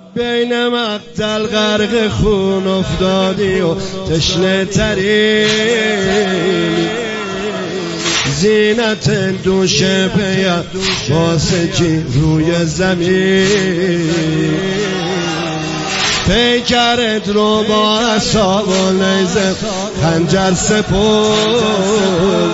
بین مقتل غرق خون افتادی و تشنه تری، زینت دوش پیم واسه کی روی زمین، پیکرت رو با عصا و نیزه خنجر سپرد،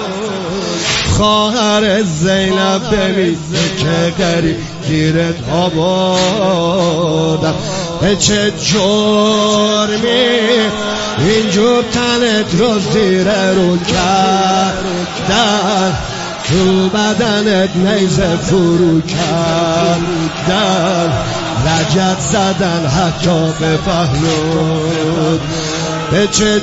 خواهر زینب ببین که غریب گیرت آوردم، به چه جرمی اینجور تنت رو زیر رو کردن، تو بدنت نیزه فرو کردن، لجت زدن حتی به پهلوت، به چه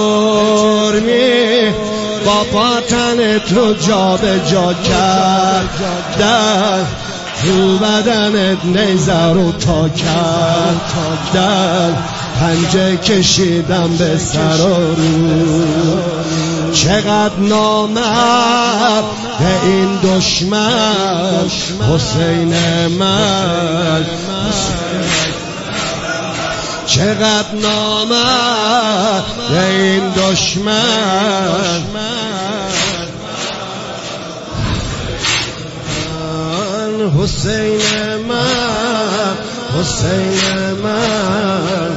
جرمی با پاتنت رو جا به جا کردن، تو بدنت نیزه رو تا کردن، پنجه کشیدم به سر و رو، چقدر نامرد به این دشمن حسین من، چقدر نامرد به این دشمن، حسین من، حسین من.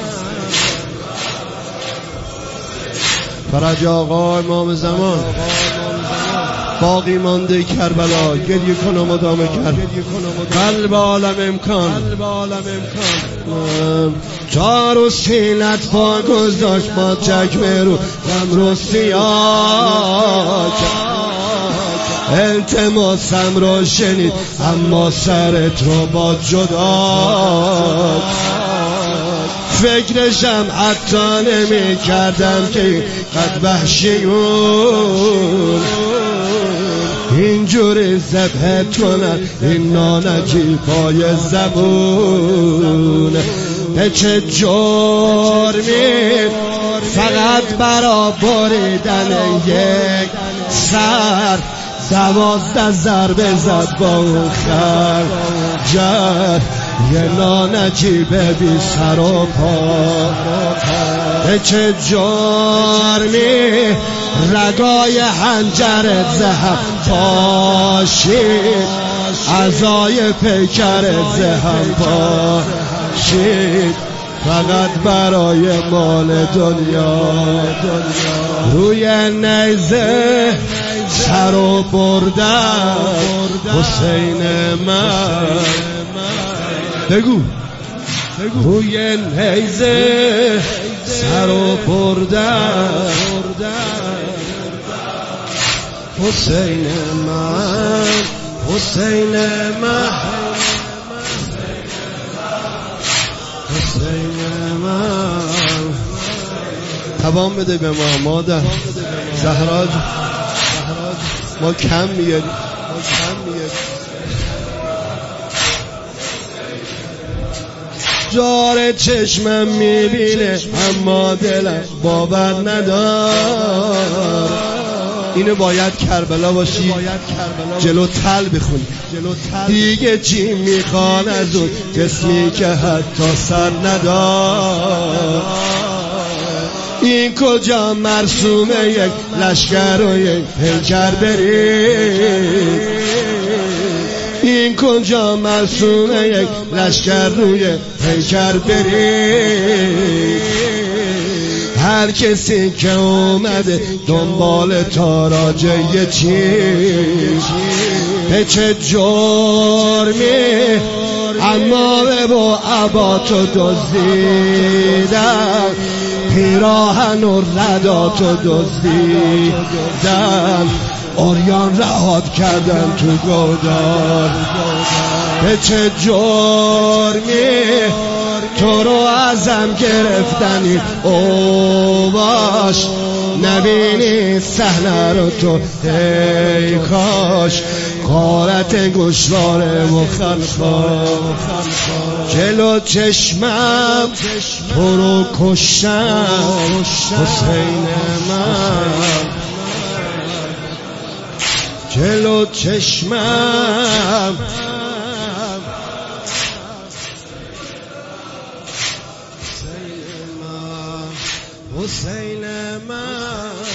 فرج آقا امام زمان باقی مانده کربلا، گریه کن و مدام کرد قلب عالم امکان، چار و سینت پا گذاشت با چکمه رو غم رو سیاه، التماسم رو شنید اما سرت رو با جدا، فکرشم حتی نمی کردم که قد وحشیون اینجوری ذبحت کنن این نانجیبای زبون، به چه جرمی فقط برا بریدن یک سر 12 ضربه زد با اون خنجر، یه نانجیبه بی سر و پا، به چه جرمی رگای حنجرت زهم پاشید، عزای پیکرت زهم پاشید، فقط برای مال دنیا روی نیزه سر و بردن، حسین من بگو روی نیزه سر و بردن، حسین من، حسین من، حسین من. توان بده به ما مادر زهرا، ما کم میگریم، جار چشمم میبینه اما دلم باور ندار، اینو باید کربلا باشی جلو تل بخونی، دیگه چی میخوان از اون جسمی که حتی سر ندار، این کجا مرسومه یک لشکر و یک پیکر بری، این کجا مرسومه یک لشکر روی پیکر بری، هر کسی که اومده دنبال تاراجه چی، به چه جرمی اما با عباتو دزدیدن، پیراهن و رداتو دزدیدن، اوریان رهات کردن تو گودار، به چه جرمی تو رو ازم گرفتنی، او باش نبینی صحنه رو تو، ای کاش غارت گوشواره و خلخال جلو چشمم تو رو کشتم، حسین من جلو چشمم حسین من